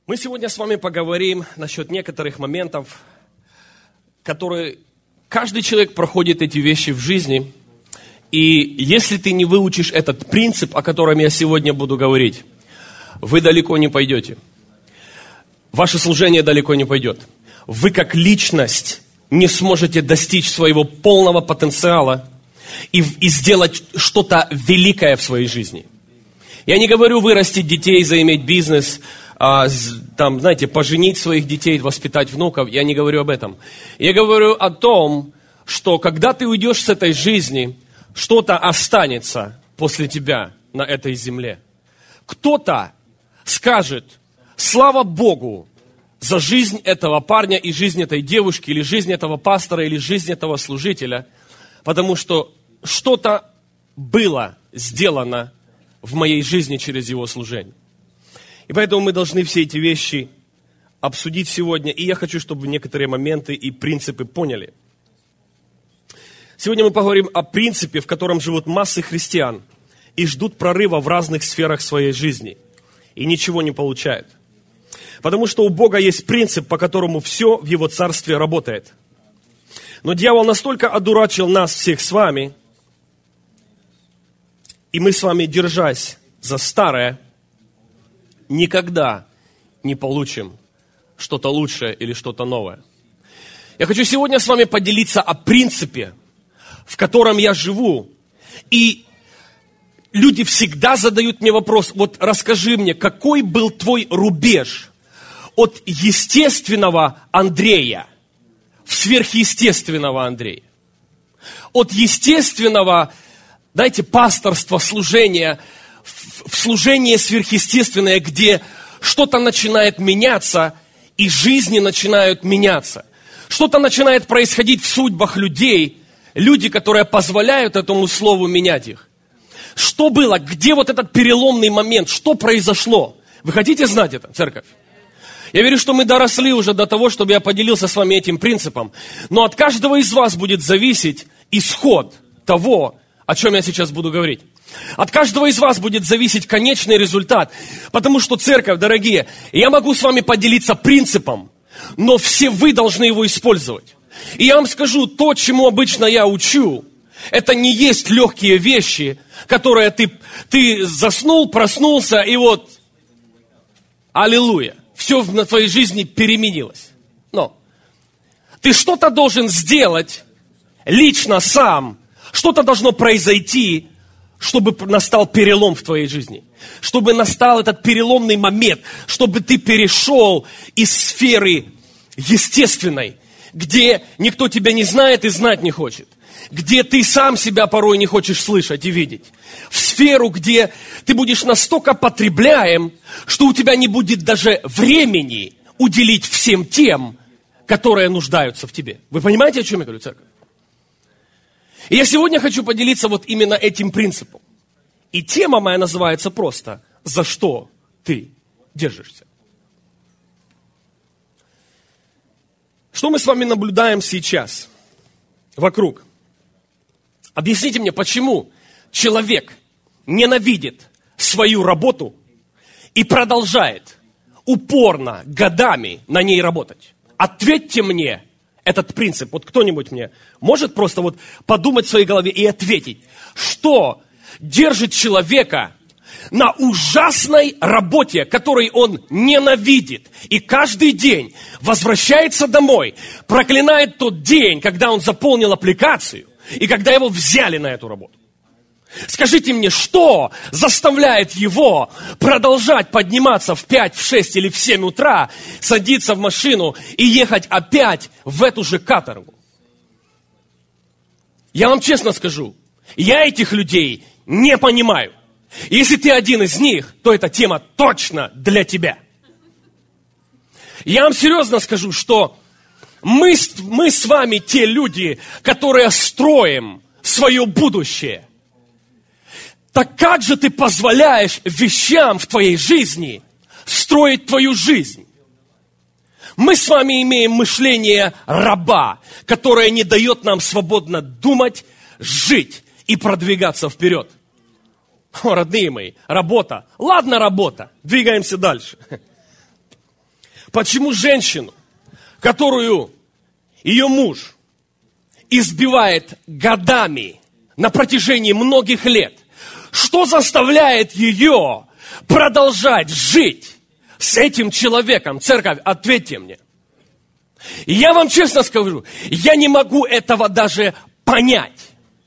Мы сегодня с вами поговорим насчет некоторых моментов, которые каждый человек проходит эти вещи в жизни. И если ты не выучишь этот принцип, о котором я сегодня буду говорить, вы далеко не пойдете. Ваше служение далеко не пойдет. Вы как личность не сможете достичь своего полного потенциала и сделать что-то великое в своей жизни. Я не говорю вырастить детей, заиметь бизнес, там, знаете, поженить своих детей, воспитать внуков. Я не говорю об этом. Я говорю о том, что когда ты уйдешь с этой жизни, что-то останется после тебя на этой земле. Кто-то скажет: слава Богу за жизнь этого парня и жизнь этой девушки, или жизнь этого пастора, или жизнь этого служителя, потому что что-то было сделано в моей жизни через его служение. И поэтому мы должны все эти вещи обсудить сегодня. И я хочу, чтобы вы некоторые моменты и принципы поняли. Сегодня мы поговорим о принципе, в котором живут массы христиан и ждут прорыва в разных сферах своей жизни. И ничего не получают. Потому что у Бога есть принцип, по которому все в Его Царстве работает. Но дьявол настолько одурачил нас всех с вами, и мы с вами, держась за старое, никогда не получим что-то лучшее или что-то новое. Я хочу сегодня с вами поделиться о принципе, в котором я живу. И люди всегда задают мне вопрос: вот расскажи мне, какой был твой рубеж от естественного Андрея в сверхъестественного Андрея? От естественного, знаете, пасторства, служения, в служение сверхъестественное, где что-то начинает меняться, и жизни начинают меняться. Что-то начинает происходить в судьбах людей, люди, которые позволяют этому слову менять их. Что было? Где вот этот переломный момент? Что произошло? Вы хотите знать это, церковь? Я верю, что мы доросли уже до того, чтобы я поделился с вами этим принципом. Но от каждого из вас будет зависеть исход того, о чем я сейчас буду говорить. От каждого из вас будет зависеть конечный результат. Потому что, церковь, дорогие, я могу с вами поделиться принципом, но все вы должны его использовать. И я вам скажу, то, чему обычно я учу, это не есть легкие вещи, которые ты заснул, проснулся, и вот, аллилуйя, все на твоей жизни переменилось. Но ты что-то должен сделать лично сам, что-то должно произойти, чтобы настал перелом в твоей жизни. Чтобы настал этот переломный момент, чтобы ты перешел из сферы естественной, где никто тебя не знает и знать не хочет, где ты сам себя порой не хочешь слышать и видеть, в сферу, где ты будешь настолько потребляем, что у тебя не будет даже времени уделить всем тем, которые нуждаются в тебе. Вы понимаете, о чем я говорю, церковь? И я сегодня хочу поделиться вот именно этим принципом. И тема моя называется просто: «За что ты держишься?». Что мы с вами наблюдаем сейчас вокруг? Объясните мне, почему человек ненавидит свою работу и продолжает упорно, годами на ней работать? Ответьте мне этот принцип. Вот кто-нибудь мне может просто вот подумать в своей голове и ответить, что держит человека на ужасной работе, которой он ненавидит, и каждый день возвращается домой, проклинает тот день, когда он заполнил аппликацию, и когда его взяли на эту работу. Скажите мне, что заставляет его продолжать подниматься в 5, в 6 или в 7 утра, садиться в машину и ехать опять в эту же каторгу? Я вам честно скажу, я этих людей не понимаю. Если ты один из них, то эта тема точно для тебя. Я вам серьезно скажу, что мы с вами те люди, которые строим свое будущее. Так как же ты позволяешь вещам в твоей жизни строить твою жизнь? Мы с вами имеем мышление раба, которое не дает нам свободно думать, жить и продвигаться вперед. О, родные мои, работа. Ладно, работа. Двигаемся дальше. Почему женщину, которую ее муж избивает годами на протяжении многих лет, что заставляет ее продолжать жить с этим человеком? Церковь, ответьте мне. И я вам честно скажу, я не могу этого даже понять.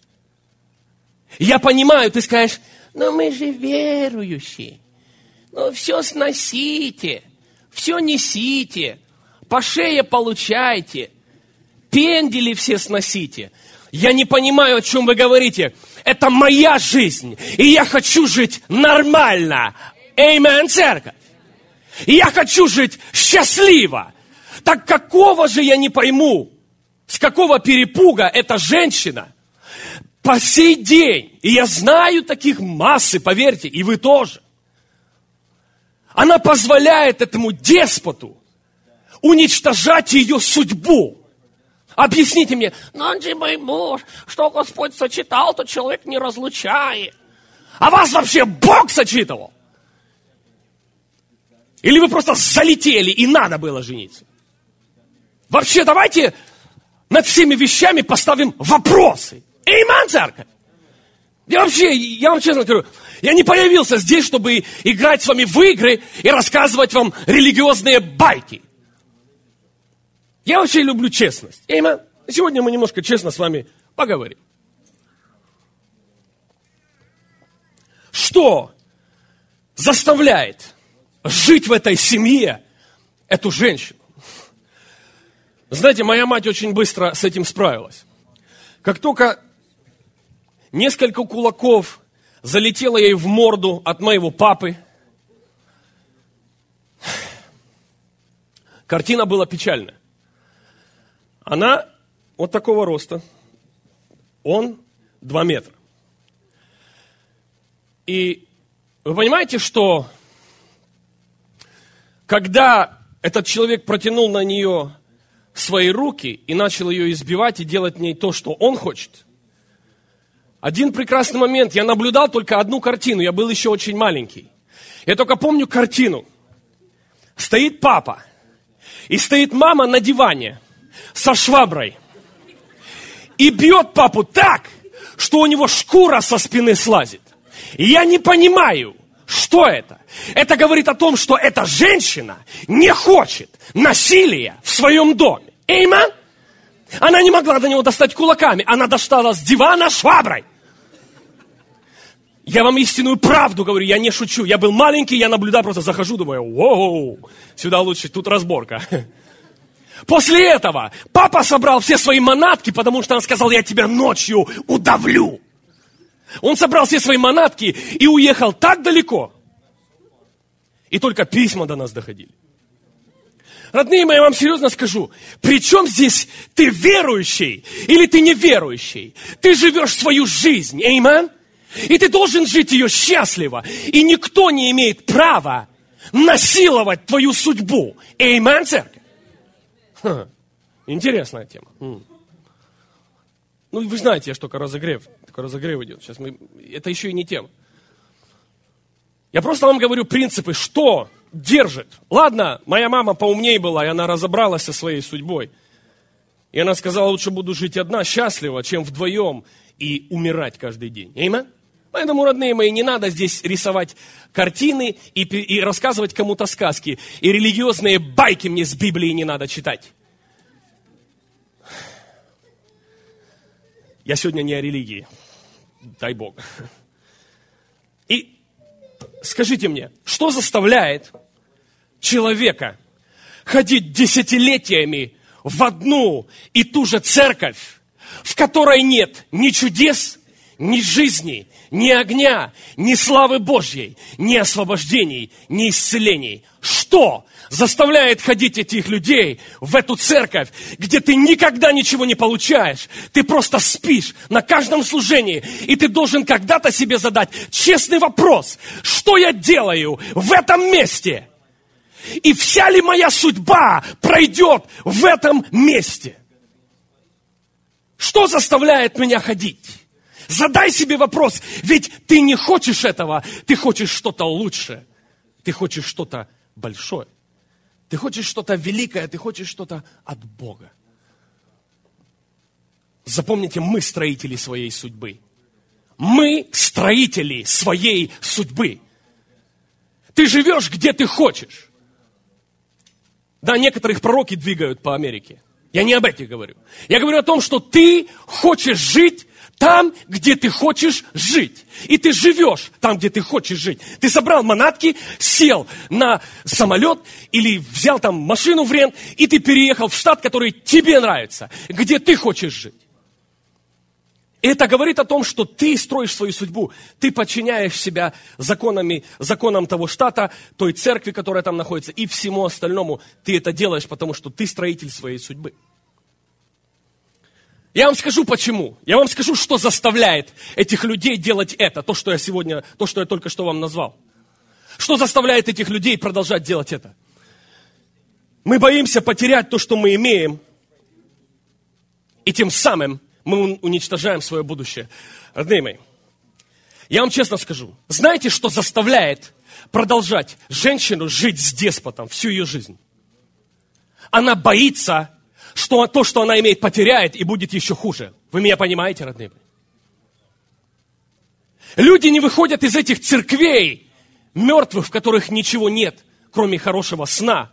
Я понимаю, ты скажешь, но мы же верующие. Ну, все сносите, все несите, по шее получайте, пендели все сносите. Я не понимаю, о чем вы говорите. Это моя жизнь, и я хочу жить нормально. Аминь, церковь. И я хочу жить счастливо. Так какого же я не пойму, с какого перепуга эта женщина по сей день, и я знаю таких массы, поверьте, и вы тоже, она позволяет этому деспоту уничтожать ее судьбу. Объясните мне, но он же мой муж, что Господь сочетал, то человек не разлучает. А вас вообще Бог сочетывал? Или вы просто залетели и надо было жениться? Вообще давайте над всеми вещами поставим вопросы. Аминь, церковь. Я вам честно говорю, я не появился здесь, чтобы играть с вами в игры и рассказывать вам религиозные байки. Я вообще люблю честность. Аминь. Сегодня мы немножко честно с вами поговорим. Что заставляет жить в этой семье эту женщину? Знаете, моя мать очень быстро с этим справилась. Как только несколько кулаков залетело ей в морду от моего папы, картина была печальная. Она вот такого роста, он 2 метра. И вы понимаете, что когда этот человек протянул на нее свои руки и начал ее избивать и делать в ней то, что он хочет, один прекрасный момент, я наблюдал только одну картину, я был еще очень маленький. Я только помню картину. Стоит папа, и стоит мама на диване со шваброй. И бьет папу так, что у него шкура со спины слазит. И я не понимаю, что это. Это говорит о том, что эта женщина не хочет насилия в своем доме. Аминь. Она не могла до него достать кулаками, она достала с дивана шваброй. Я вам истинную правду говорю, я не шучу. Я был маленький, я наблюдаю, просто захожу, думаю, воу, сюда лучше, тут разборка. После этого папа собрал все свои манатки, потому что он сказал, я тебя ночью удавлю. Он собрал все свои манатки и уехал так далеко. И только письма до нас доходили. Родные мои, я вам серьезно скажу, при чем здесь ты верующий или ты неверующий? Ты живешь свою жизнь, аминь? И ты должен жить ее счастливо. И никто не имеет права насиловать твою судьбу. Аминь, церковь? Интересная тема. Ну, вы знаете, что такой разогрев идет. Сейчас это еще и не тема. Я просто вам говорю принципы, что держит. Ладно, моя мама поумнее была, и она разобралась со своей судьбой. И она сказала, лучше буду жить одна, счастлива, чем вдвоем и умирать каждый день. Аминь? Поэтому, родные мои, не надо здесь рисовать картины и рассказывать кому-то сказки. И религиозные байки мне с Библии не надо читать. Я сегодня не о религии. Дай Бог. И скажите мне, что заставляет человека ходить десятилетиями в одну и ту же церковь, в которой нет ни чудес, ни жизни, ни огня, ни славы Божьей, ни освобождений, ни исцелений? Что заставляет ходить этих людей в эту церковь, где ты никогда ничего не получаешь? Ты просто спишь на каждом служении, и ты должен когда-то себе задать честный вопрос: что я делаю в этом месте? И вся ли моя судьба пройдет в этом месте? Что заставляет меня ходить? Задай себе вопрос, ведь ты не хочешь этого, ты хочешь что-то лучше, ты хочешь что-то большое. Ты хочешь что-то великое, ты хочешь что-то от Бога. Запомните, мы строители своей судьбы. Мы строители своей судьбы. Ты живешь, где ты хочешь. Да, некоторых пророки двигают по Америке. Я не об этом говорю. Я говорю о том, что ты хочешь жить там, где ты хочешь жить. И ты живешь там, где ты хочешь жить. Ты собрал манатки, сел на самолет или взял там машину в рент, и ты переехал в штат, который тебе нравится, где ты хочешь жить. И это говорит о том, что ты строишь свою судьбу, ты подчиняешь себя законам того штата, той церкви, которая там находится, и всему остальному. Ты это делаешь, потому что ты строитель своей судьбы. Я вам скажу почему. Я вам скажу, что заставляет этих людей делать это, то, что я только что вам назвал. Что заставляет этих людей продолжать делать это? Мы боимся потерять то, что мы имеем, и тем самым мы уничтожаем свое будущее. Родные мои, я вам честно скажу, знаете, что заставляет продолжать женщину жить с деспотом всю ее жизнь? Она боится, что то, что она имеет, потеряет и будет еще хуже. Вы меня понимаете, родные мои? Люди не выходят из этих церквей мертвых, в которых ничего нет, кроме хорошего сна.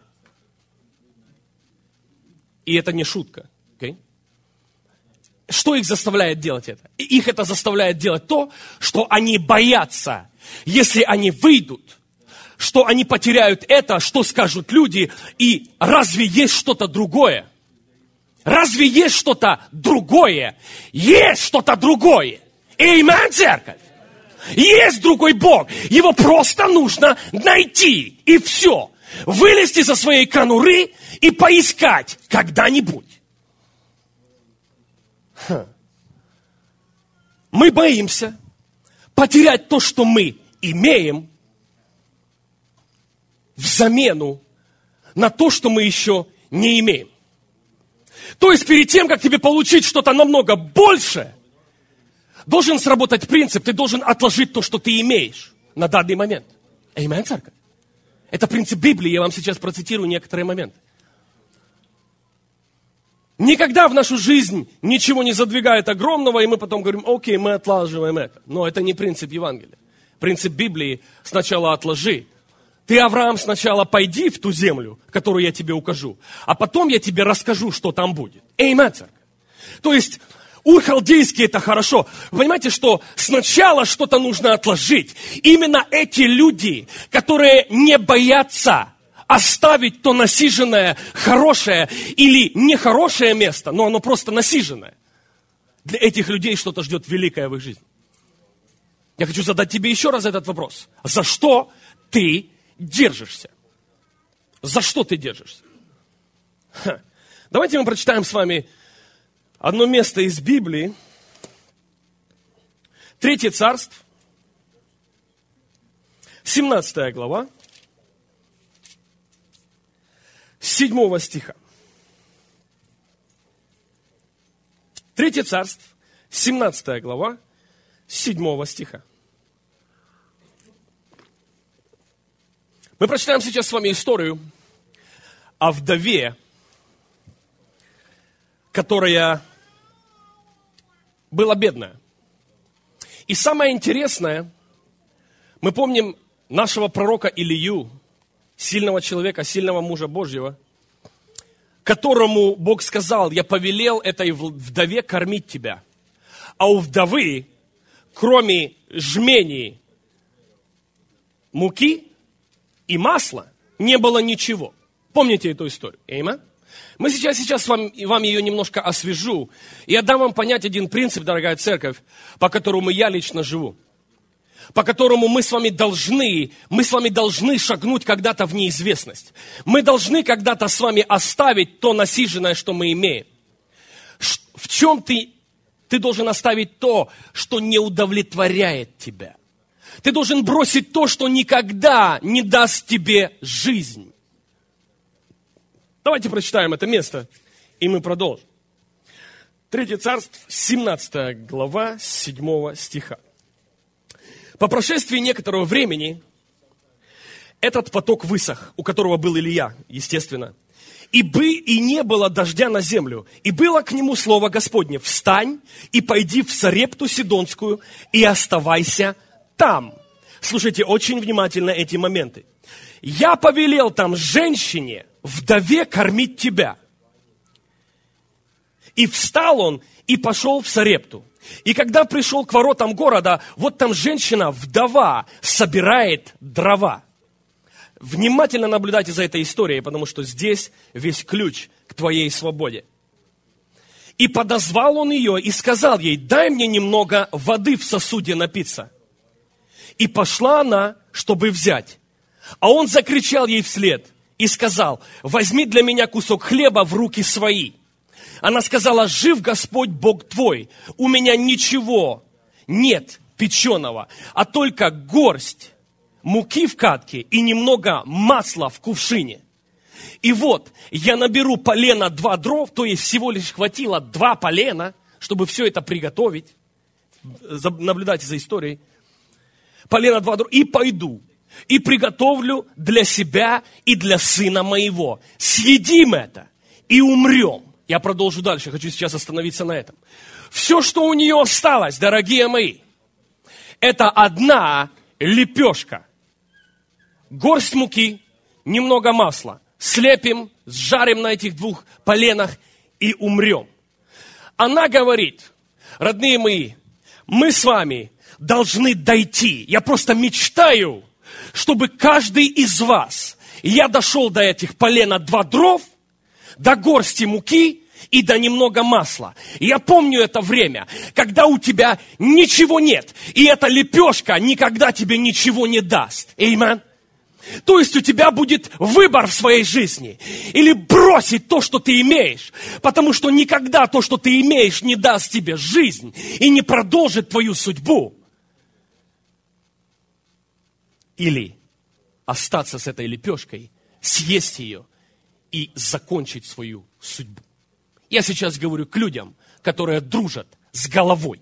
И это не шутка. Okay? Что их заставляет делать это? Их это заставляет делать то, что они боятся, если они выйдут, что они потеряют это, что скажут люди, и разве есть что-то другое? Разве есть что-то другое? Есть что-то другое. Аминь, церковь. Есть другой Бог. Его просто нужно найти. И все. Вылезти со своей конуры и поискать когда-нибудь. Мы боимся потерять то, что мы имеем, в замену на то, что мы еще не имеем. То есть перед тем, как тебе получить что-то намного больше, должен сработать принцип, ты должен отложить то, что ты имеешь на данный момент. Аминь, церковь. Это принцип Библии, я вам сейчас процитирую некоторые моменты. Никогда в нашу жизнь ничего не задвигает огромного, и мы потом говорим, окей, мы отлаживаем это. Но это не принцип Евангелия. Принцип Библии – сначала отложи. Ты, Авраам, сначала пойди в ту землю, которую я тебе укажу, а потом я тебе расскажу, что там будет. Аминь, церковь. То есть, халдейский это хорошо. Вы понимаете, что сначала что-то нужно отложить. Именно эти люди, которые не боятся оставить то насиженное, хорошее или нехорошее место, но оно просто насиженное. Для этих людей что-то ждет великое в их жизни. Я хочу задать тебе еще раз этот вопрос. За что ты держишься? За что ты держишься? Давайте мы прочитаем с вами одно место из Библии. 3 Царств, 17 глава, 7 стиха. 3 Царств, 17 глава, 7 стиха. Мы прочитаем сейчас с вами историю о вдове, которая была бедная. И самое интересное, мы помним нашего пророка Илию, сильного человека, сильного мужа Божьего, которому Бог сказал, я повелел этой вдове кормить тебя. А у вдовы, кроме жмений, муки и масла, не было ничего. Помните эту историю? Аминь? Мы сейчас вам ее немножко освежу. И я дам вам понять один принцип, дорогая церковь, по которому я лично живу. По которому мы с вами должны шагнуть когда-то в неизвестность. Мы должны когда-то с вами оставить то насиженное, что мы имеем. В чем ты должен оставить то, что не удовлетворяет тебя. Ты должен бросить то, что никогда не даст тебе жизнь. Давайте прочитаем это место, и мы продолжим. 3 Царств, 17 глава, 7 стиха. По прошествии некоторого времени этот поток высох, у которого был Илия, естественно. И не было дождя на землю. И было к нему слово Господне: встань и пойди в Сарепту Сидонскую и оставайся там. Слушайте очень внимательно эти моменты. Я повелел там женщине, вдове, кормить тебя. И встал он и пошел в Сарепту. И когда пришел к воротам города, вот там женщина, вдова, собирает дрова. Внимательно наблюдайте за этой историей, потому что здесь весь ключ к твоей свободе. И подозвал он ее и сказал ей: дай мне немного воды в сосуде напиться. И пошла она, чтобы взять. А он закричал ей вслед и сказал: возьми для меня кусок хлеба в руки свои. Она сказала: жив Господь Бог твой, у меня ничего нет печеного, а только горсть муки в катке и немного масла в кувшине. И вот я наберу полена 2 дров, то есть всего лишь хватило 2 полена, чтобы все это приготовить. Наблюдайте за историей. Полена 2 дров, и пойду, и приготовлю для себя и для сына моего. Съедим это и умрем. Я продолжу дальше, хочу сейчас остановиться на этом. Все, что у нее осталось, дорогие мои, это одна лепешка. Горсть муки, немного масла. Слепим, сжарим на этих 2 поленах и умрем. Она говорит: родные мои, мы с вами должны дойти. Я просто мечтаю, чтобы каждый из вас, я дошел до этих полена 2 дров, до горсти муки и до немного масла. Я помню это время, когда у тебя ничего нет, и эта лепешка никогда тебе ничего не даст. Аминь. То есть у тебя будет выбор в своей жизни. Или бросить то, что ты имеешь. Потому что никогда то, что ты имеешь, не даст тебе жизнь и не продолжит твою судьбу. Или остаться с этой лепешкой, съесть ее и закончить свою судьбу. Я сейчас говорю к людям, которые дружат с головой.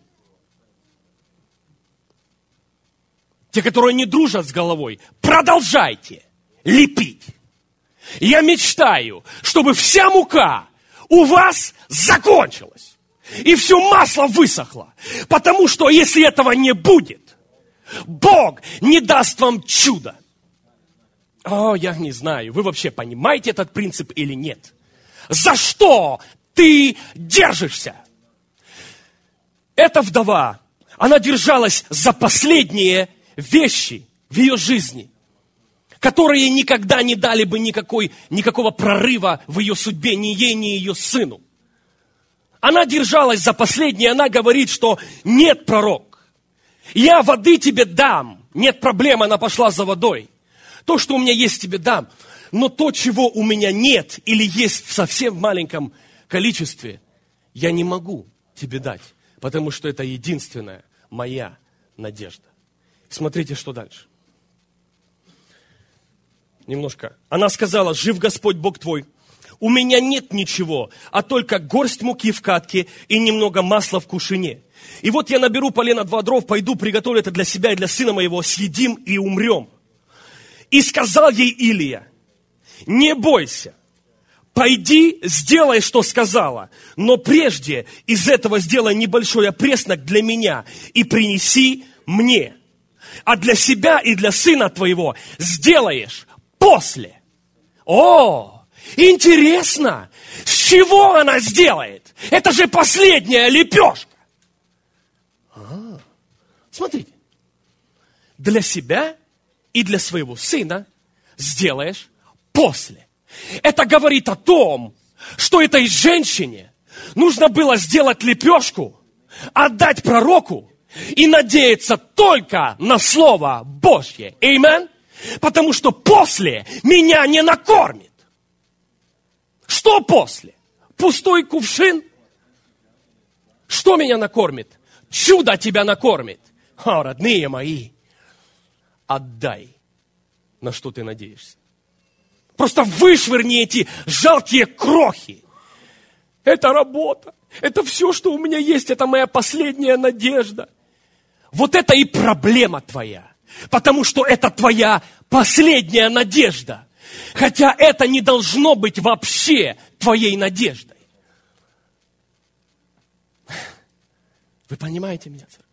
Те, которые не дружат с головой, продолжайте лепить. Я мечтаю, чтобы вся мука у вас закончилась. И все масло высохло. Потому что если этого не будет, Бог не даст вам чуда. О, я не знаю, вы вообще понимаете этот принцип или нет? За что ты держишься? Эта вдова, она держалась за последние вещи в ее жизни, которые никогда не дали бы никакого прорыва в ее судьбе, ни ей, ни ее сыну. Она держалась за последнее, она говорит, что нет, пророк, я воды тебе дам, нет проблем, она пошла за водой. То, что у меня есть, тебе дам, но то, чего у меня нет или есть в совсем маленьком количестве, я не могу тебе дать, потому что это единственная моя надежда. Смотрите, что дальше. Немножко. Она сказала: жив Господь Бог твой, у меня нет ничего, а только горсть муки в катке и немного масла в кувшине. И вот я наберу полена 2 дров, пойду приготовлю это для себя и для сына моего, съедим и умрем. И сказал ей Илия: не бойся, пойди, сделай, что сказала, но прежде из этого сделай небольшой опреснок для меня и принеси мне. А для себя и для сына твоего сделаешь после. О, интересно, с чего она сделает? Это же последняя лепешка. Смотрите, для себя и для своего сына сделаешь после. Это говорит о том, что этой женщине нужно было сделать лепешку, отдать пророку и надеяться только на Слово Божье. Аминь. Потому что после меня не накормит. Что после? Пустой кувшин? Что меня накормит? Чудо тебя накормит. О, родные мои, отдай, на что ты надеешься. Просто вышвырни эти жалкие крохи. Это работа. Это все, что у меня есть. Это моя последняя надежда. Вот это и проблема твоя. потому что это твоя последняя надежда. Хотя это не должно быть вообще твоей надеждой. Вы понимаете меня, церковь?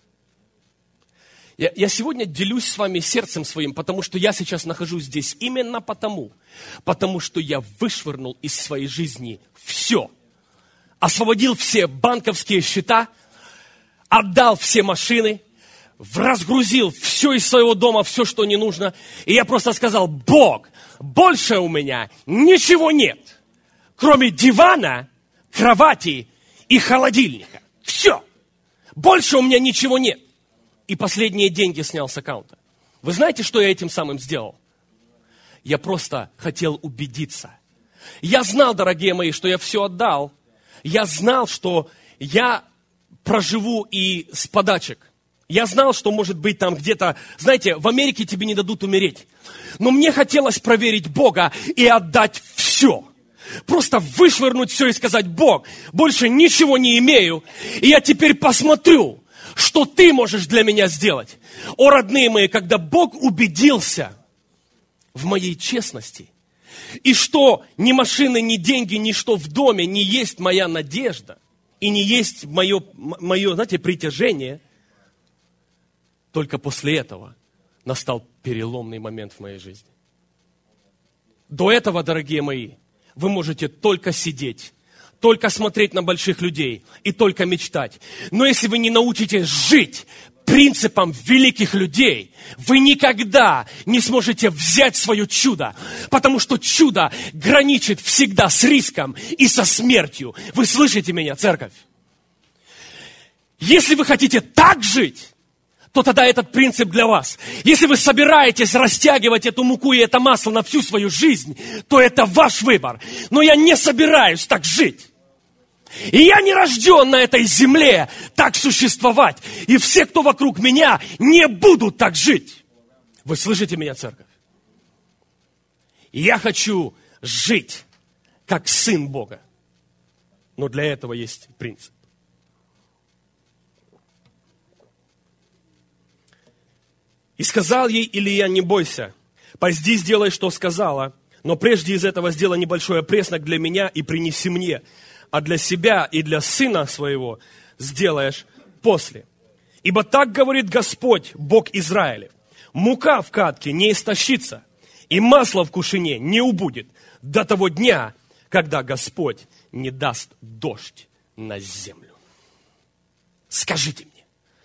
Я сегодня делюсь с вами сердцем своим, потому что я сейчас нахожусь здесь именно потому что я вышвырнул из своей жизни все. Освободил все банковские счета, отдал все машины, разгрузил все из своего дома, все, что не нужно. И я просто сказал: Бог, больше у меня ничего нет, кроме дивана, кровати и холодильника. Все. Больше у меня ничего нет. И последние деньги снял с аккаунта. Вы знаете, что я этим самым сделал? Я просто хотел убедиться. Я знал, дорогие мои, что я все отдал. Я знал, что я проживу и с подачек. Я знал, что может быть там где-то... Знаете, в Америке тебе не дадут умереть. Но мне хотелось проверить Бога и отдать все. Просто вышвырнуть все и сказать: Бог, больше ничего не имею. И я теперь посмотрю, что ты можешь для меня сделать. О, родные мои, когда Бог убедился в моей честности, и что ни машины, ни деньги, ни что в доме не есть моя надежда, и не есть мое, знаете, притяжение, только после этого настал переломный момент в моей жизни. До этого, дорогие мои, вы можете только сидеть, только смотреть на больших людей и только мечтать. Но если вы не научитесь жить принципам великих людей, вы никогда не сможете взять свое чудо, потому что чудо граничит всегда с риском и со смертью. Вы слышите меня, церковь? Если вы хотите так жить, то тогда этот принцип для вас. Если вы собираетесь растягивать эту муку и это масло на всю свою жизнь, то это ваш выбор. Но я не собираюсь так жить. И я не рожден на этой земле так существовать. И все, кто вокруг меня, не будут так жить. Вы слышите меня, церковь? Я хочу жить как сын Бога. Но для этого есть принцип. И сказал ей Илия: не бойся, пойди сделай, что сказала, но прежде из этого сделай небольшой опреснок для меня и принеси мне, а для себя и для сына своего сделаешь после. Ибо так говорит Господь, Бог Израилев: мука в катке не истощится, и масло в кувшине не убудет до того дня, когда Господь не даст дождь на землю. Скажите мне.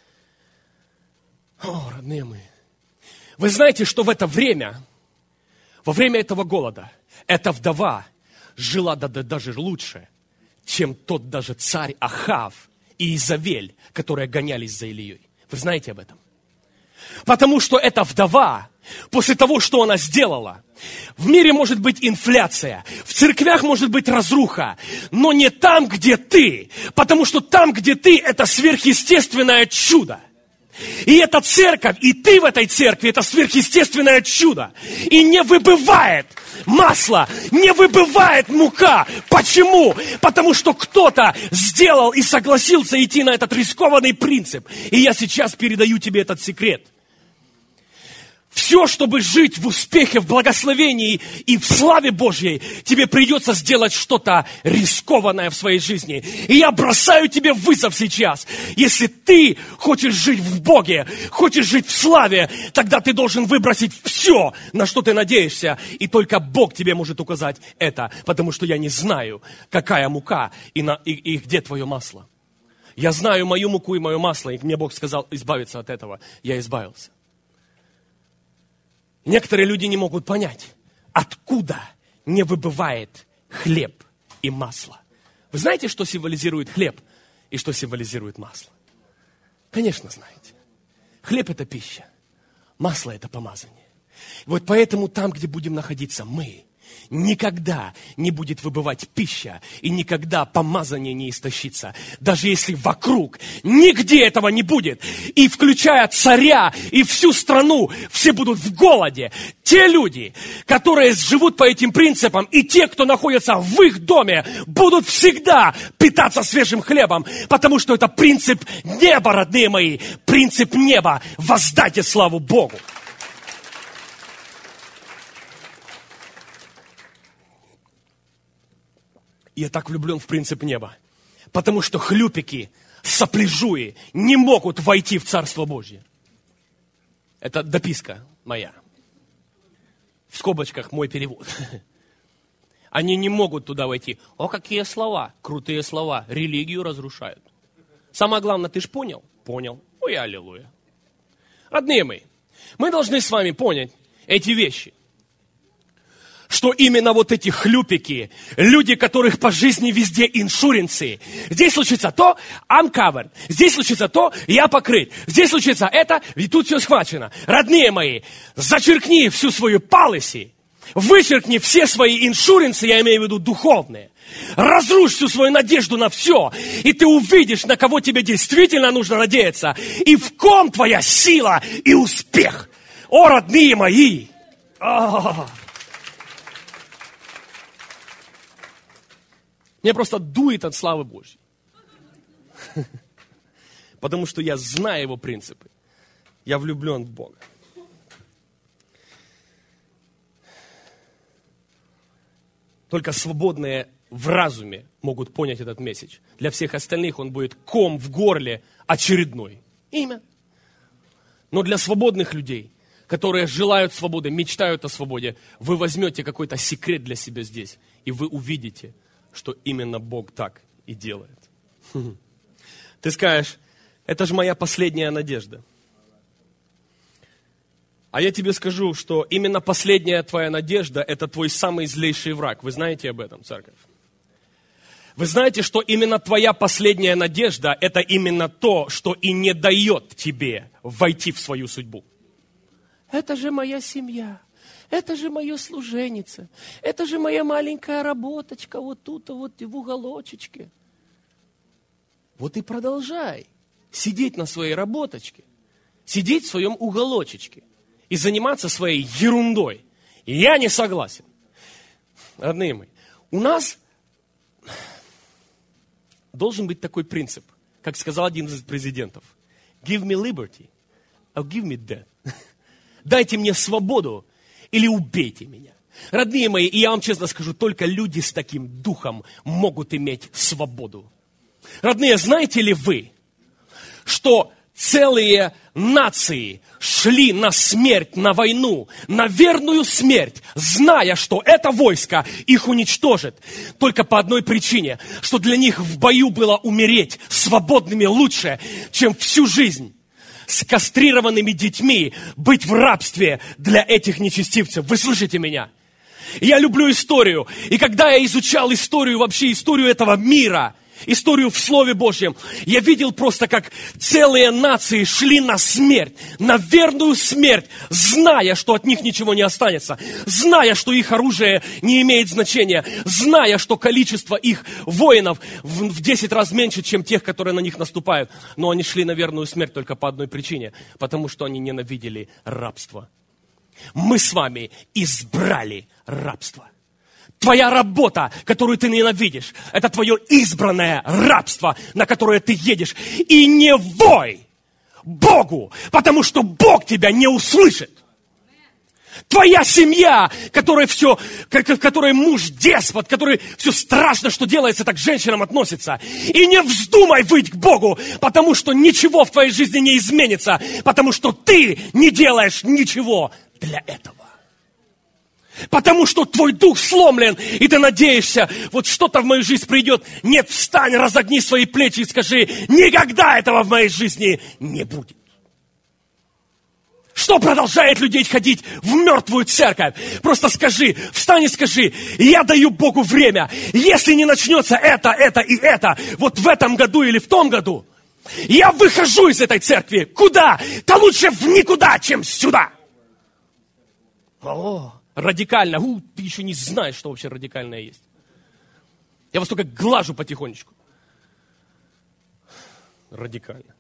О, родные мои. Вы знаете, что в это время, во время этого голода, эта вдова жила даже лучше, чем тот даже царь Ахав и Изавель, которые гонялись за Илией. Вы знаете об этом? Потому что эта вдова, после того, что она сделала, в мире может быть инфляция, в церквях может быть разруха, но не там, где ты, потому что там, где ты, это сверхъестественное чудо. И эта церковь, и ты в этой церкви, это сверхъестественное чудо. И не выбывает масло, не выбывает мука. Почему? Потому что кто-то сделал и согласился идти на этот рискованный принцип. И я сейчас передаю тебе этот секрет. Все, чтобы жить в успехе, в благословении и в славе Божьей, тебе придется сделать что-то рискованное в своей жизни. И я бросаю тебе вызов сейчас. Если ты хочешь жить в Боге, хочешь жить в славе, тогда ты должен выбросить все, на что ты надеешься. И только Бог тебе может указать это, потому что я не знаю, какая мука и где твое масло. Я знаю мою муку и мое масло, и мне Бог сказал избавиться от этого. Я избавился. Некоторые люди не могут понять, откуда не выбывает хлеб и масло. Вы знаете, что символизирует хлеб и что символизирует масло? Конечно, знаете. Хлеб – это пища, масло – это помазание. Вот поэтому там, где будем находиться мы, никогда не будет выбывать пища, и никогда помазание не истощится. Даже если вокруг нигде этого не будет, и включая царя и всю страну, все будут в голоде. Те люди, которые живут по этим принципам, и те, кто находится в их доме, будут всегда питаться свежим хлебом, потому что это принцип неба, родные мои, принцип неба. Воздайте славу Богу. Я так влюблен в принцип неба. Потому что хлюпики, сопляжуи не могут войти в Царство Божье. Это дописка моя. В скобочках мой перевод. Они не могут туда войти. О, какие слова, крутые слова, религию разрушают. Самое главное, ты ж понял? Понял. Ой, аллилуйя. Родные мои, мы должны с вами понять эти вещи. Что именно вот эти хлюпики, люди, которых по жизни везде иншуренсы, здесь случится то, I'm covered, здесь случится то, я покрыт, здесь случится это, и тут все схвачено. Родные мои, зачеркни всю свою policy, вычеркни все свои иншуренсы, я имею в виду духовные, разрушь всю свою надежду на все, и ты увидишь, на кого тебе действительно нужно надеяться, и в ком твоя сила и успех. О, родные мои! Меня просто дует от славы Божьей. Потому что я знаю Его принципы. Я влюблен в Бога. Только свободные в разуме могут понять этот месседж. Для всех остальных он будет ком в горле очередной. Имя. Но для свободных людей, которые желают свободы, мечтают о свободе, вы возьмете какой-то секрет для себя здесь, и вы увидите, что именно Бог так и делает. Ты скажешь, это же моя последняя надежда. А я тебе скажу, что именно последняя твоя надежда, это твой самый злейший враг. Вы знаете об этом, церковь? Вы знаете, что именно твоя последняя надежда, это именно то, что и не дает тебе войти в свою судьбу. Это же моя семья. Это же мое служенице. Это же моя маленькая работочка вот тут, вот в уголочечке. Вот и продолжай сидеть на своей работочке, сидеть в своем уголочечке и заниматься своей ерундой. Я не согласен. Родные мои, у нас должен быть такой принцип, как сказал один из президентов. Give me liberty, or give me death. Дайте мне свободу, или убейте меня. Родные мои, и я вам честно скажу, только люди с таким духом могут иметь свободу. Родные, знаете ли вы, что целые нации шли на смерть, на войну, на верную смерть, зная, что это войско их уничтожит. Только по одной причине, что для них в бою было умереть свободными лучше, чем всю жизнь с кастрированными детьми быть в рабстве для этих нечестивцев. Вы слышите меня? Я люблю историю. И когда я изучал историю, вообще историю этого мира, историю в Слове Божьем, я видел просто, как целые нации шли на смерть, на верную смерть, зная, что от них ничего не останется, зная, что их оружие не имеет значения, зная, что количество их воинов в 10 раз меньше, чем тех, которые на них наступают. Но они шли на верную смерть только по одной причине, потому что они ненавидели рабство. Мы с вами избрали рабство. Твоя работа, которую ты ненавидишь, это твое избранное рабство, на которое ты едешь. И не вой Богу, потому что Бог тебя не услышит. Твоя семья, в которой муж деспот, который все страшно, что делается, так к женщинам относится. И не вздумай выть к Богу, потому что ничего в твоей жизни не изменится, потому что ты не делаешь ничего для этого. Потому что твой дух сломлен, и ты надеешься, вот что-то в мою жизнь придет. Нет, встань, разогни свои плечи и скажи, никогда этого в моей жизни не будет. Что продолжает людей ходить в мертвую церковь? Просто скажи, встань и скажи, я даю Богу время. Если не начнется это и это, вот в этом году или в том году, я выхожу из этой церкви. Куда? Да лучше в никуда, чем сюда. Радикально. Ты еще не знаешь, что вообще радикальное есть. Я вас только глажу потихонечку. Радикально.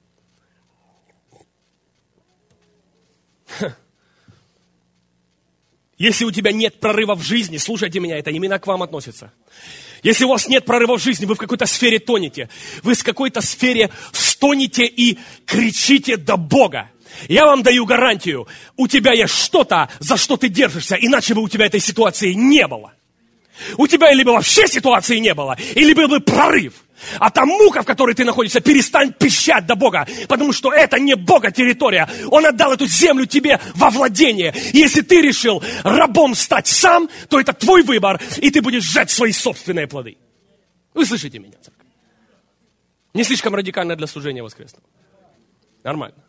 Если у тебя нет прорыва в жизни, слушайте меня, это именно к вам относится. Если у вас нет прорыва в жизни, вы в какой-то сфере тонете. Вы в какой-то сфере стонете и кричите до Бога. Я вам даю гарантию, у тебя есть что-то, за что ты держишься, иначе бы у тебя этой ситуации не было. У тебя либо вообще ситуации не было, или был бы прорыв. А та мука, в которой ты находишься, перестань пищать до Бога, потому что это не Бога территория. Он отдал эту землю тебе во владение. И если ты решил рабом стать сам, то это твой выбор, и ты будешь жать свои собственные плоды. Вы слышите меня, церковь? Не слишком радикально для служения воскресного. Нормально.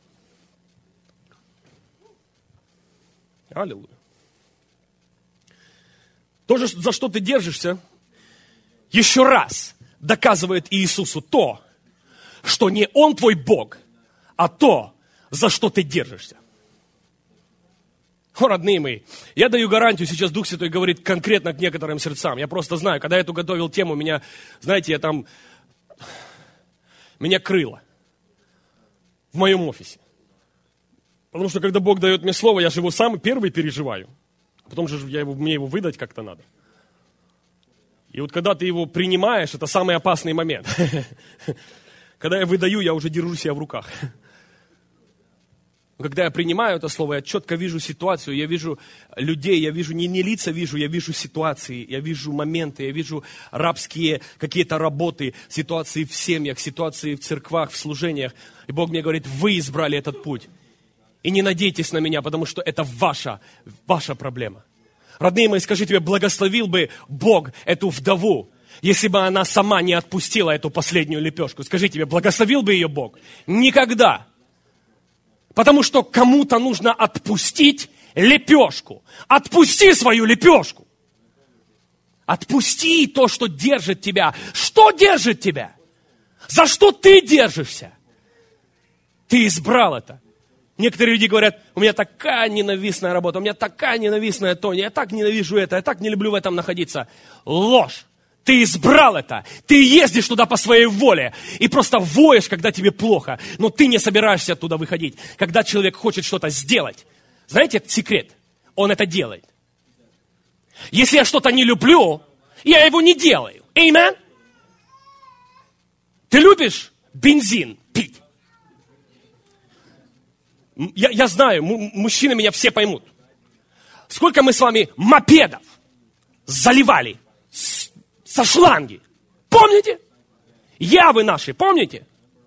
Аллилуйя. То, за что ты держишься, еще раз доказывает Иисусу то, что не Он твой Бог, а то, за что ты держишься. О, родные мои, я даю гарантию, сейчас Дух Святой говорит конкретно к некоторым сердцам. Я просто знаю, когда я эту готовил тему, меня, знаете, меня крыло в моем офисе. Потому что, когда Бог дает мне слово, я же его сам первый переживаю. А потом же мне его выдать как-то надо. И вот когда ты его принимаешь, это самый опасный момент. Когда я выдаю, я уже держу себя в руках. Когда я принимаю это слово, я четко вижу ситуацию, я вижу людей, я вижу не лица вижу, я вижу ситуации, я вижу моменты, я вижу рабские какие-то работы, ситуации в семьях, ситуации в церквах, в служениях. И Бог мне говорит, вы избрали этот путь. И не надейтесь на меня, потому что это ваша проблема. Родные мои, скажите мне, благословил бы Бог эту вдову, если бы она сама не отпустила эту последнюю лепешку? Скажите мне, благословил бы ее Бог? Никогда. Потому что кому-то нужно отпустить лепешку. Отпусти свою лепешку. Отпусти то, что держит тебя. Что держит тебя? За что ты держишься? Ты избрал это. Некоторые люди говорят, у меня такая ненавистная работа, у меня такая ненавистная Тоня, я так ненавижу это, я так не люблю в этом находиться. Ложь. Ты избрал это. Ты ездишь туда по своей воле и просто воешь, когда тебе плохо. Но ты не собираешься оттуда выходить. Когда человек хочет что-то сделать, знаете, это секрет. Он это делает. Если я что-то не люблю, я его не делаю. Amen? Ты любишь бензин пить? Я знаю, мужчины меня все поймут. Сколько мы с вами мопедов заливали со шланги. Помните? Явы наши, помните?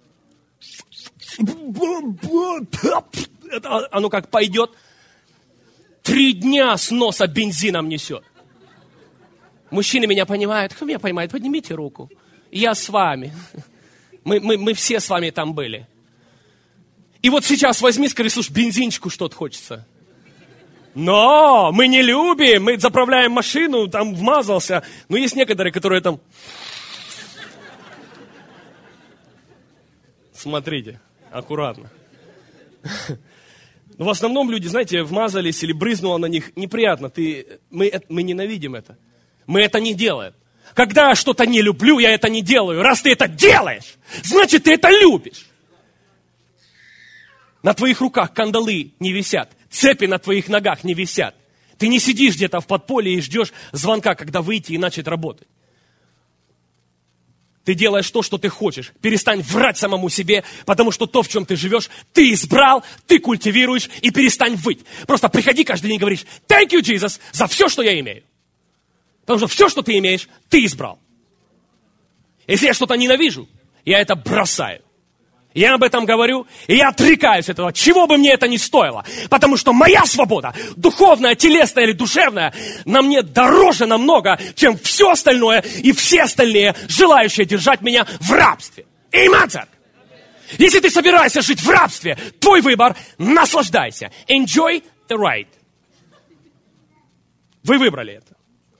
Это, оно как пойдет, 3 дня с носа бензином несет. Мужчины меня понимают. Кто меня понимает? Поднимите руку. Я с вами. Мы все с вами там были. И вот сейчас возьми, скажи, слушай, бензинчику что-то хочется. Но мы не любим, мы заправляем машину, там вмазался. Но есть некоторые, которые там... Смотрите, аккуратно. Но в основном люди, знаете, вмазались или брызнуло на них. Неприятно, мы ненавидим это. Мы это не делаем. Когда я что-то не люблю, я это не делаю. Раз ты это делаешь, значит, ты это любишь. На твоих руках кандалы не висят, цепи на твоих ногах не висят. Ты не сидишь где-то в подполье и ждешь звонка, когда выйти и начать работать. Ты делаешь то, что ты хочешь. Перестань врать самому себе, потому что то, в чем ты живешь, ты избрал, ты культивируешь, и перестань выть. Просто приходи каждый день и говоришь, thank you, Jesus, за все, что я имею. Потому что все, что ты имеешь, ты избрал. Если я что-то ненавижу, я это бросаю. Я об этом говорю, и я отрекаюсь от этого, чего бы мне это ни стоило. Потому что моя свобода, духовная, телесная или душевная, на мне дороже намного, чем все остальное и все остальные, желающие держать меня в рабстве. Аминь, церковь. Если ты собираешься жить в рабстве, твой выбор, наслаждайся. Enjoy the ride. Вы выбрали это.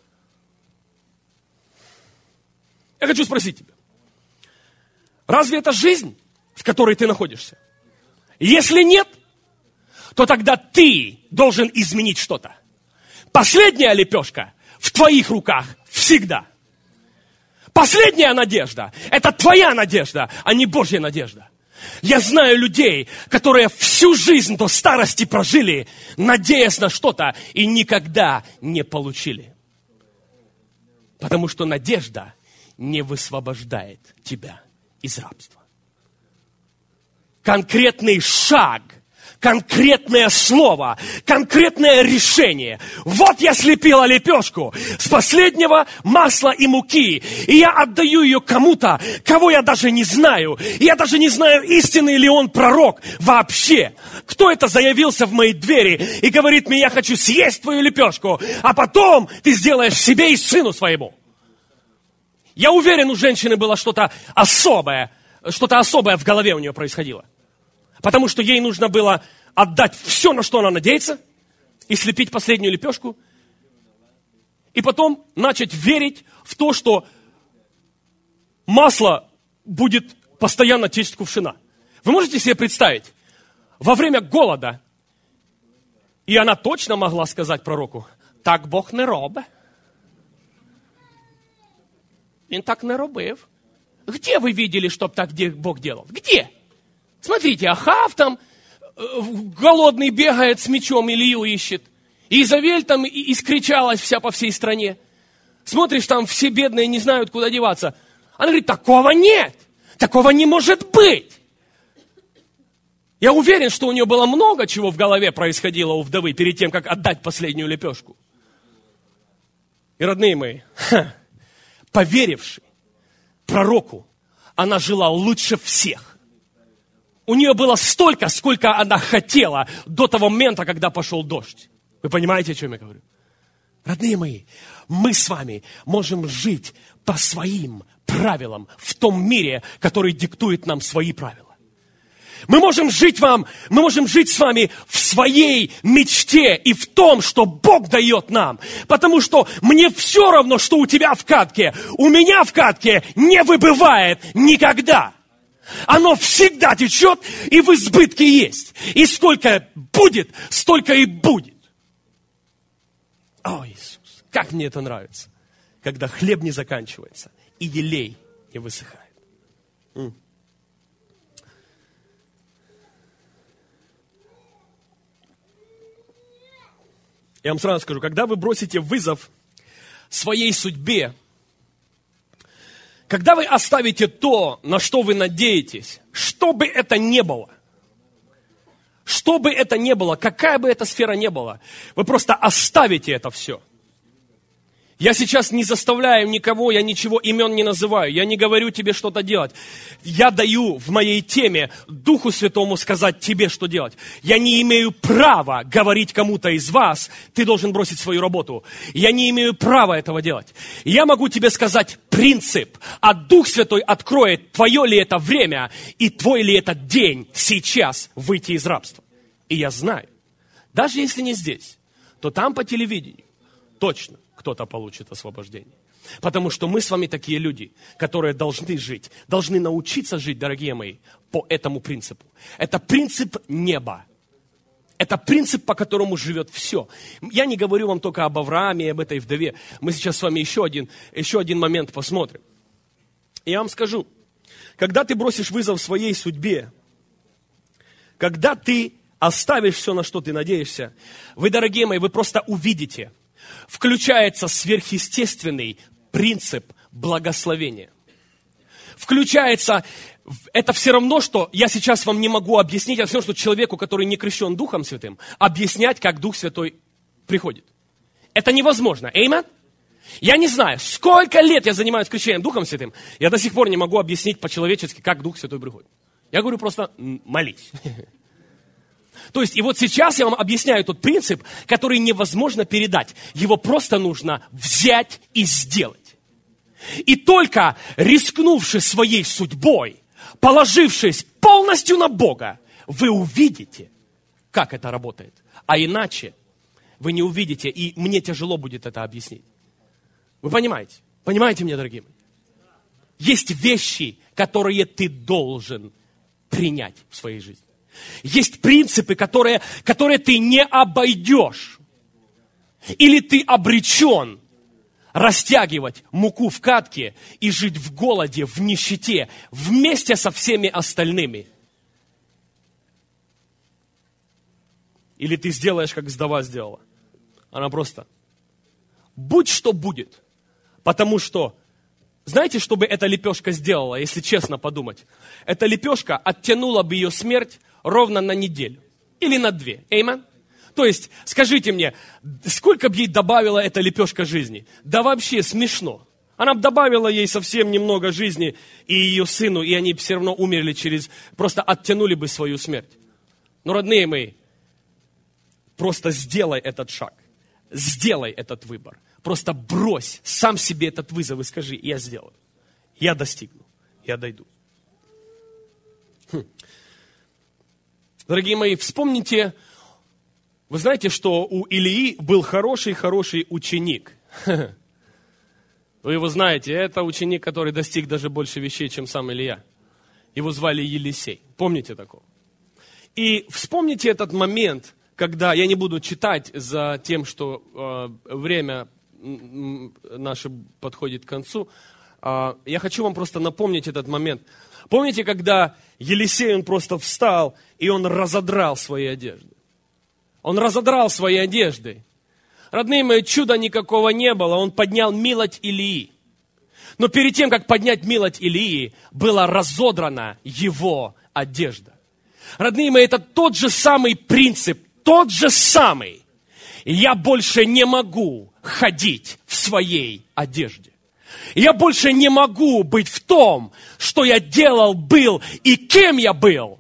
Я хочу спросить тебя, разве это жизнь, в которой ты находишься? Если нет, то тогда ты должен изменить что-то. Последняя лепешка в твоих руках всегда. Последняя надежда – это твоя надежда, а не Божья надежда. Я знаю людей, которые всю жизнь до старости прожили, надеясь на что-то, и никогда не получили. Потому что надежда не высвобождает тебя из рабства. Конкретный шаг конкретное слово, конкретное решение. Вот я слепила лепешку с последнего масла и муки, и я отдаю ее кому-то, кого я даже не знаю. И я даже не знаю, истинный ли он пророк вообще. Кто это заявился в мои двери и говорит мне: я хочу съесть твою лепешку, а потом ты сделаешь себе и сыну своему. Я уверен, у женщины было что-то особое в голове у нее происходило. Потому что ей нужно было отдать все, на что она надеется, и слепить последнюю лепешку, и потом начать верить в то, что масло будет постоянно течь с кувшина. Вы можете себе представить, во время голода, и она точно могла сказать пророку: так Бог не робить. Он так не робив. Где вы видели, чтоб так Бог делал? Где? Смотрите, Ахав там голодный бегает с мечом, Илью ищет. И Изавель там искричалась вся по всей стране. Смотришь, там все бедные не знают, куда деваться. Она говорит: такого нет, такого не может быть. Я уверен, что у нее было много чего в голове происходило у вдовы перед тем, как отдать последнюю лепешку. И, родные мои, поверивши пророку, она жила лучше всех. У нее было столько, сколько она хотела до того момента, когда пошел дождь. Вы понимаете, о чем я говорю? Родные мои, мы с вами можем жить по своим правилам в том мире, который диктует нам свои правила. Мы можем жить с вами в своей мечте и в том, что Бог дает нам. Потому что мне все равно, что у тебя в катке. У меня в катке не выбывает никогда. Оно всегда течет и в избытке есть. И сколько будет, столько и будет. О, Иисус, как мне это нравится, когда хлеб не заканчивается и елей не высыхает. Я вам сразу скажу, когда вы бросите вызов своей судьбе, когда вы оставите то, на что вы надеетесь, что бы это ни было, какая бы эта сфера ни была, вы просто оставите это все. Я сейчас не заставляю никого, я ничего имен не называю, я не говорю тебе что-то делать. Я даю в моей теме Духу Святому сказать тебе, что делать. Я не имею права говорить кому-то из вас: ты должен бросить свою работу. Я не имею права этого делать. Я могу тебе сказать принцип, а Дух Святой откроет, твое ли это время и твой ли это день сейчас выйти из рабства. И я знаю, даже если не здесь, то там по телевидению точно кто-то получит освобождение. Потому что мы с вами такие люди, которые должны жить, должны научиться жить, дорогие мои, по этому принципу. Это принцип неба. Это принцип, по которому живет все. Я не говорю вам только об Аврааме и об этой вдове. Мы сейчас с вами еще один момент посмотрим. И я вам скажу, когда ты бросишь вызов своей судьбе, когда ты оставишь все, на что ты надеешься, вы, дорогие мои, вы просто увидите, включается сверхъестественный принцип благословения. Включается, это все равно, что я сейчас вам не могу объяснить, а все равно, что человеку, который не крещен Духом Святым, объяснять, как Дух Святой приходит. Это невозможно. Аминь? Я не знаю, сколько лет я занимаюсь крещением Духом Святым, я до сих пор не могу объяснить по-человечески, как Дух Святой приходит. Я говорю просто: молись. То есть, и вот сейчас я вам объясняю тот принцип, который невозможно передать. Его просто нужно взять и сделать. И только рискнувши своей судьбой, положившись полностью на Бога, вы увидите, как это работает. А иначе вы не увидите, и мне тяжело будет это объяснить. Вы понимаете? Понимаете меня, дорогие мои? Есть вещи, которые ты должен принять в своей жизни. Есть принципы, которые ты не обойдешь. Или ты обречен растягивать муку в катке и жить в голоде, в нищете, вместе со всеми остальными. Или ты сделаешь, как вдова сделала. Она просто: будь что будет. Потому что, знаете, что бы эта лепешка сделала, если честно подумать? Эта лепешка оттянула бы ее смерть ровно на неделю. или на 2. Amen? То есть, скажите мне, сколько бы ей добавила эта лепешка жизни? Да вообще смешно. Она бы добавила ей совсем немного жизни и ее сыну, и они все равно умерли просто оттянули бы свою смерть. Но, родные мои, просто сделай этот шаг. Сделай этот выбор. Просто брось сам себе этот вызов и скажи: я сделаю. Я достигну. Я дойду. Дорогие мои, вспомните, вы знаете, что у Илии был хороший ученик. Вы его знаете, это ученик, который достиг даже больше вещей, чем сам Илия. Его звали Елисей. Помните такого? И вспомните этот момент, когда, я не буду читать за тем, что время наше подходит к концу, я хочу вам просто напомнить этот момент. Помните, когда Елисей, он просто встал, и он разодрал свои одежды? Он разодрал свои одежды. Родные мои, чуда никакого не было, он поднял милоть Илии. Но перед тем, как поднять милоть Илии, была разодрана его одежда. Родные мои, это тот же самый принцип, тот же самый. Я больше не могу ходить в своей одежде. Я больше не могу быть в том, что я делал, был и кем я был.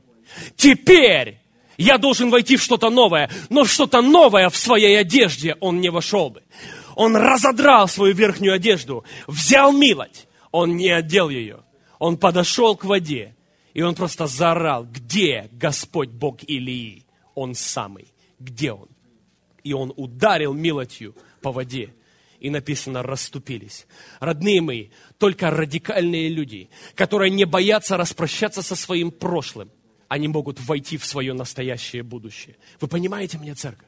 Теперь я должен войти в что-то новое, но в что-то новое в своей одежде он не вошел бы. Он разодрал свою верхнюю одежду, взял милоть, он не одел ее. Он подошел к воде, и он просто заорал: где Господь Бог Илии? Он самый. Где он? И он ударил милотью по воде. И написано: расступились. Родные мои, только радикальные люди, которые не боятся распрощаться со своим прошлым, они могут войти в свое настоящее будущее. Вы понимаете меня, церковь?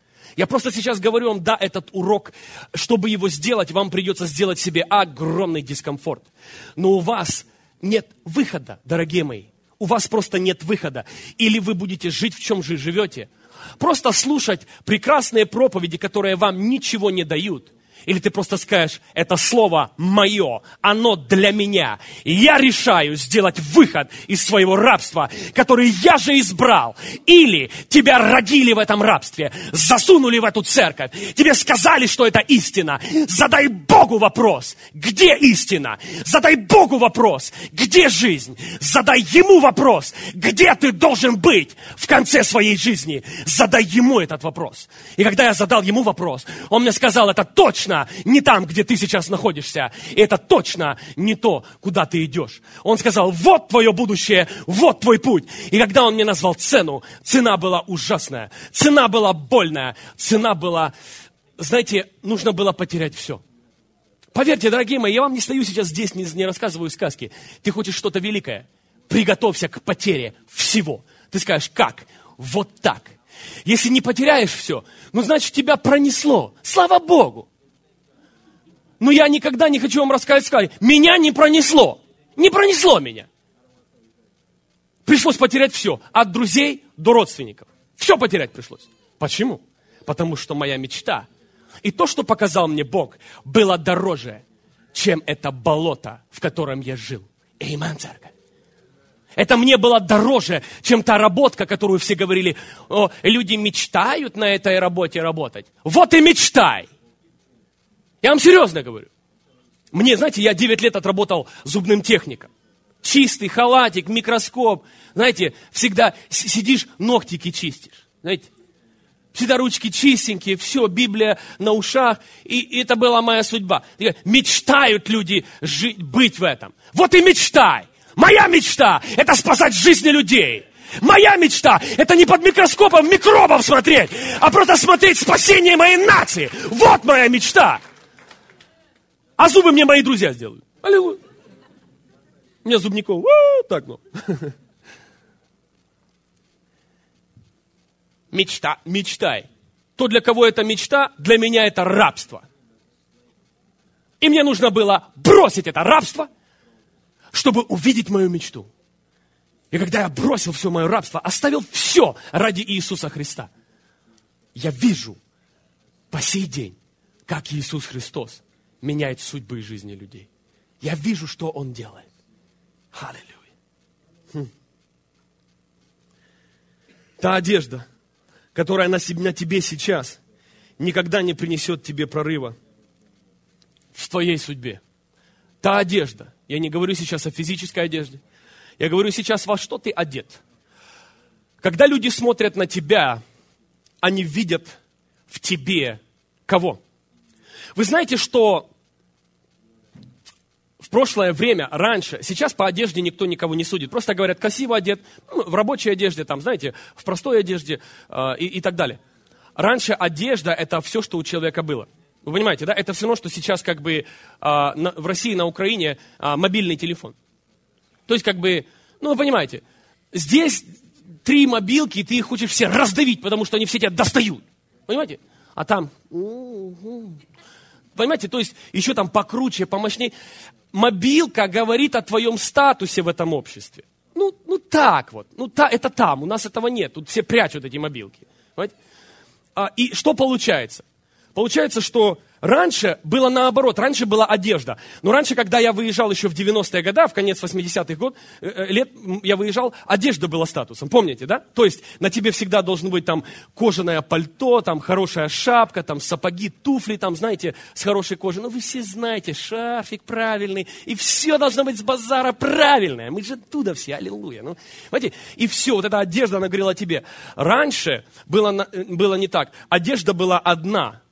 Я просто сейчас говорю вам, да, этот урок, чтобы его сделать, вам придется сделать себе огромный дискомфорт. Но у вас нет выхода, дорогие мои. У вас просто нет выхода. Или вы будете жить, в чем же живете. Просто слушать прекрасные проповеди, которые вам ничего не дают. Или ты просто скажешь: это слово мое, оно для меня. И я решаю сделать выход из своего рабства, который я же избрал. Или тебя родили в этом рабстве, засунули в эту церковь, тебе сказали, что это истина. Задай Богу вопрос: где истина? Задай Богу вопрос: где жизнь? Задай Ему вопрос: где ты должен быть в конце своей жизни? Задай Ему этот вопрос. И когда я задал Ему вопрос, Он мне сказал: это точно не там, где ты сейчас находишься. И это точно не то, куда ты идешь. Он сказал: вот твое будущее, вот твой путь. И когда он мне назвал цену, цена была ужасная, цена была больная, цена была, знаете, нужно было потерять все. Поверьте, дорогие мои, я вам не стою сейчас здесь, не рассказываю сказки. Ты хочешь что-то великое? Приготовься к потере всего. Ты скажешь: как? Вот так. Если не потеряешь все, ну, значит, тебя пронесло. Слава Богу. Но я никогда не хочу вам рассказать, меня не пронесло. Не пронесло меня. Пришлось потерять все. От друзей до родственников. Все потерять пришлось. Почему? Потому что моя мечта и то, что показал мне Бог, было дороже, чем это болото, в котором я жил. Аминь, церковь. Это мне было дороже, чем та работа, которую все говорили: о, люди мечтают на этой работе работать. Вот и мечтай. Я вам серьезно говорю. Мне, знаете, я 9 лет отработал зубным техником. Чистый халатик, микроскоп. Знаете, всегда сидишь, ногтики чистишь. Знаете, всегда ручки чистенькие, все, Библия на ушах. И это была моя судьба. Мечтают люди быть в этом. Вот и мечтай. Моя мечта – это спасать жизни людей. Моя мечта – это не под микроскопом микробов смотреть, а просто смотреть спасение моей нации. Вот моя мечта. А зубы мне мои друзья сделают. Аллилуйя. У меня зубников вот так, ну. Мечта, мечтай. То, для кого это мечта, для меня это рабство. И мне нужно было бросить это рабство, чтобы увидеть мою мечту. И когда я бросил все мое рабство, оставил все ради Иисуса Христа, я вижу по сей день, как Иисус Христос меняет судьбы и жизни людей. Я вижу, что Он делает. Аллилуйя. Та одежда, которая на тебе сейчас, никогда не принесет тебе прорыва в твоей судьбе. Та одежда, я не говорю сейчас о физической одежде, я говорю сейчас, во что ты одет. Когда люди смотрят на тебя, они видят в тебе кого? Вы знаете, что в прошлое время, раньше, сейчас по одежде никто никого не судит. Просто говорят, красиво одет, в рабочей одежде, там, знаете, в простой одежде и так далее. Раньше одежда – это все, что у человека было. Вы понимаете, да? Это все равно, что сейчас как бы в России, на Украине мобильный телефон. То есть как бы, ну вы понимаете, здесь 3 мобилки, и ты их хочешь все раздавить, потому что они все тебя достают. Понимаете? А там, понимаете, то есть еще там покруче, помощнее. Мобилка говорит о твоем статусе в этом обществе. Ну так вот, это там, у нас этого нет, тут все прячут эти мобилки. Понимаете? И что получается? Получается, что раньше было наоборот, раньше была одежда. Но раньше, когда я выезжал еще в 90-е годы, в конец 80-х лет, я выезжал, одежда была статусом. Помните, да? То есть на тебе всегда должно быть там кожаное пальто, там хорошая шапка, там сапоги, туфли, там, знаете, с хорошей кожей. Ну, вы все знаете, шарфик правильный, и все должно быть с базара правильное. Мы же оттуда все, аллилуйя. Ну, понимаете? И все, вот эта одежда, она говорила о тебе. Раньше было не так. Одежда была одна.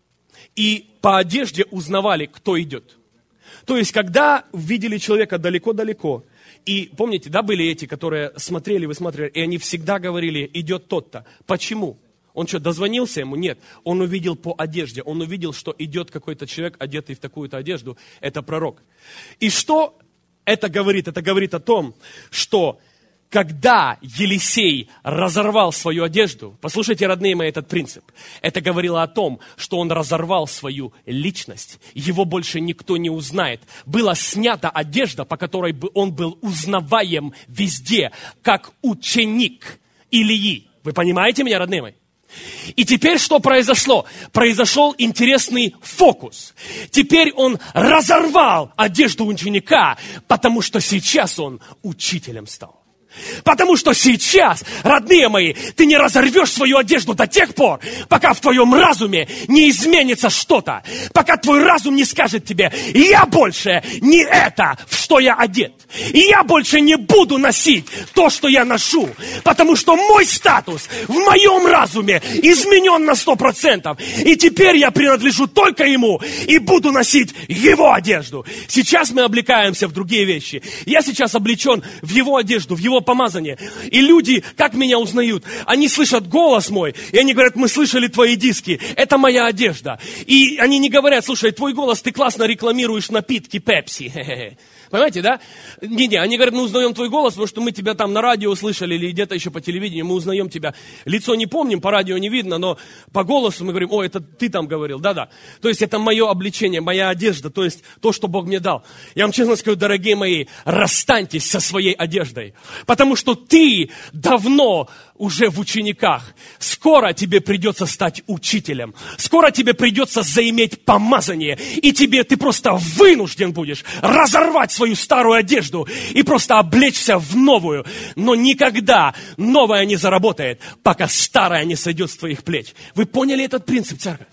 И по одежде узнавали, кто идет. То есть, когда видели человека далеко-далеко, и помните, да, были эти, которые высматривали, и они всегда говорили, идет тот-то. Почему? Он что, дозвонился ему? Нет. Он увидел по одежде, он увидел, что идет какой-то человек, одетый в такую-то одежду. Это пророк. И что это говорит? Это говорит о том, что когда Елисей разорвал свою одежду, послушайте, родные мои, этот принцип, это говорило о том, что он разорвал свою личность, его больше никто не узнает. Была снята одежда, по которой он был узнаваем везде, как ученик Илии. Вы понимаете меня, родные мои? И теперь что произошло? Произошел интересный фокус. Теперь он разорвал одежду ученика, потому что сейчас он учителем стал. Потому что сейчас, родные мои, ты не разорвешь свою одежду до тех пор, пока в твоем разуме не изменится что-то. Пока твой разум не скажет тебе, я больше не это, в что я одет. И я больше не буду носить то, что я ношу. Потому что мой статус в моем разуме изменен на 100%. И теперь я принадлежу только ему и буду носить его одежду. Сейчас мы облекаемся в другие вещи. Я сейчас облечен в его одежду, в его помазание. И люди, как меня узнают? Они слышат голос мой, и они говорят, мы слышали твои диски, это моя одежда. И они не говорят, слушай, твой голос, ты классно рекламируешь напитки Пепси. Понимаете, да? Не, они говорят, мы узнаем твой голос, потому что мы тебя там на радио слышали или где-то еще по телевидению, мы узнаем тебя. Лицо не помним, по радио не видно, но по голосу мы говорим, о, это ты там говорил, да-да. То есть это мое облечение, моя одежда, то есть то, что Бог мне дал. Я вам честно скажу, дорогие мои, расстаньтесь со своей одеждой, потому что ты давно уже в учениках. Скоро тебе придется стать учителем. Скоро тебе придется заиметь помазание. И ты просто вынужден будешь разорвать свою старую одежду и просто облечься в новую. Но никогда новая не заработает, пока старая не сойдет с твоих плеч. Вы поняли этот принцип, церковь?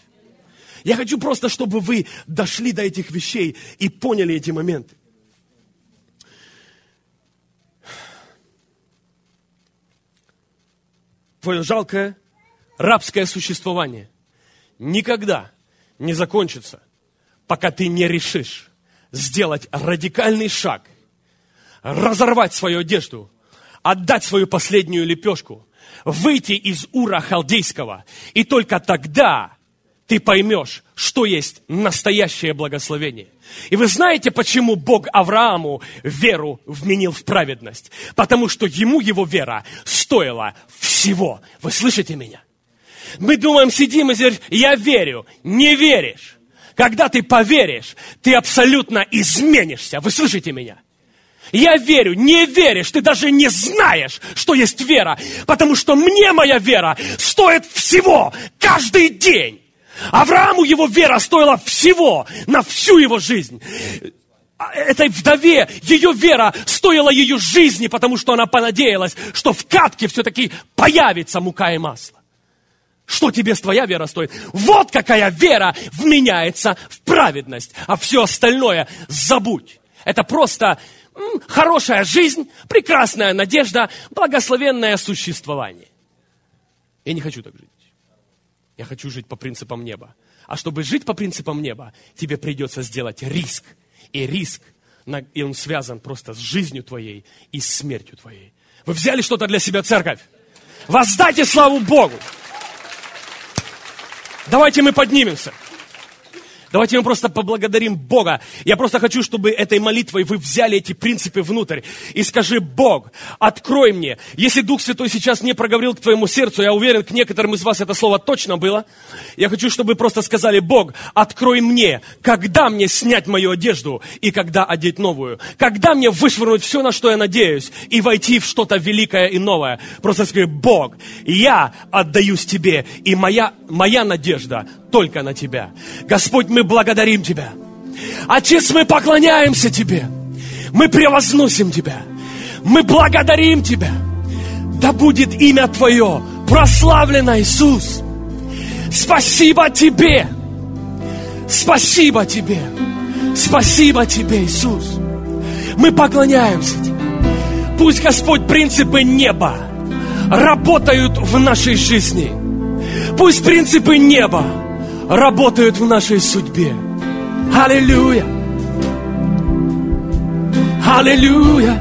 Я хочу просто, чтобы вы дошли до этих вещей и поняли эти моменты. Твое жалкое рабское существование никогда не закончится, пока ты не решишь сделать радикальный шаг, разорвать свою одежду, отдать свою последнюю лепешку, выйти из Ура Халдейского, и только тогда ты поймешь, что есть настоящее благословение. И вы знаете, почему Бог Аврааму веру вменил в праведность? Потому что ему его вера стоила всего. Вы слышите меня? Мы думаем, сидим и говорим, я верю. Не веришь. Когда ты поверишь, ты абсолютно изменишься. Вы слышите меня? Я верю, не веришь, ты даже не знаешь, что есть вера. Потому что мне моя вера стоит всего, каждый день. Аврааму его вера стоила всего, на всю его жизнь. этой вдове ее вера стоила ее жизни, потому что она понадеялась, что в катке все-таки появится мука и масло. Что тебе твоя вера стоит? Вот какая вера вменяется в праведность, а все остальное забудь. Это просто хорошая жизнь, прекрасная надежда, благословенное существование. Я не хочу так жить. Я хочу жить по принципам неба. А чтобы жить по принципам неба, тебе придется сделать риск. И риск, и он связан просто с жизнью твоей и с смертью твоей. Вы взяли что-то для себя, церковь? Воздайте славу Богу! Давайте мы поднимемся. Давайте мы просто поблагодарим Бога. Я просто хочу, чтобы этой молитвой вы взяли эти принципы внутрь. И скажи: Бог, открой мне. Если Дух Святой сейчас не проговорил к твоему сердцу, я уверен, к некоторым из вас это слово точно было. Я хочу, чтобы вы просто сказали: Бог, открой мне, когда мне снять мою одежду и когда одеть новую. Когда мне вышвырнуть все, на что я надеюсь, и войти в что-то великое и новое. Просто скажи: Бог, я отдаюсь Тебе, и моя надежда только на Тебя. Господь, мы благодарим Тебя. Отец, мы поклоняемся Тебе. Мы превозносим Тебя. Мы благодарим Тебя. Да будет имя Твое прославлено, Иисус. Спасибо Тебе. Спасибо Тебе. Спасибо Тебе, Иисус. Мы поклоняемся Тебе. Пусть, Господь, принципы неба работают в нашей жизни. Пусть принципы неба работают в нашей судьбе. Аллилуйя! Аллилуйя!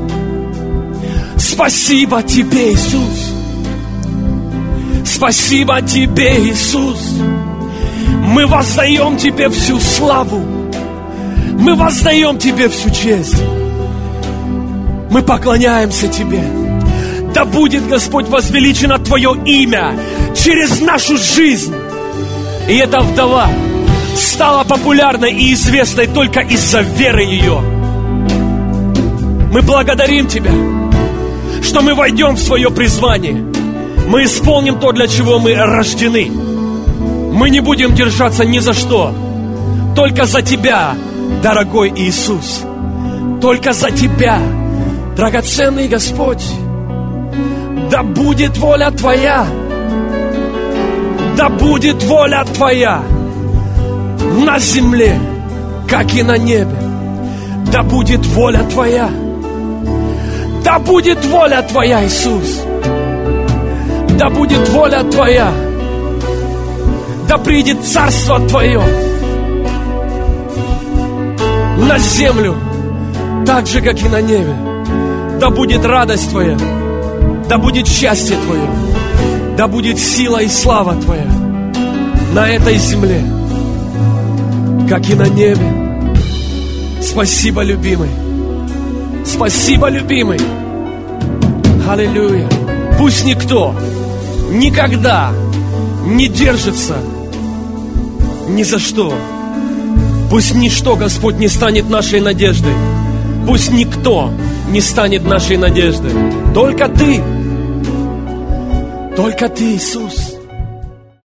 Спасибо Тебе, Иисус! Спасибо Тебе, Иисус! Мы воздаем Тебе всю славу. Мы воздаем Тебе всю честь. Мы поклоняемся Тебе. Да будет, Господь, возвеличено Твое имя через нашу жизнь. И эта вдова стала популярной и известной только из-за веры ее. Мы благодарим Тебя, что мы войдем в свое призвание. Мы исполним то, для чего мы рождены. Мы не будем держаться ни за что. Только за Тебя, дорогой Иисус. Только за Тебя, драгоценный Господь. Да будет воля Твоя. Да будет воля Твоя на земле, как и на небе. Да будет воля Твоя. Да будет воля Твоя, Иисус. Да будет воля Твоя. Да придет царство Твое на землю, так же, как и на небе. Да будет радость Твоя. Да будет счастье Твое. Да будет сила и слава Твоя на этой земле, как и на небе. Спасибо, любимый. Спасибо, любимый. Аллилуйя. Пусть никто никогда не держится ни за что. Пусть ничто, Господь, не станет нашей надеждой. Пусть никто не станет нашей надеждой. Только Ты. Только Ты, Иисус.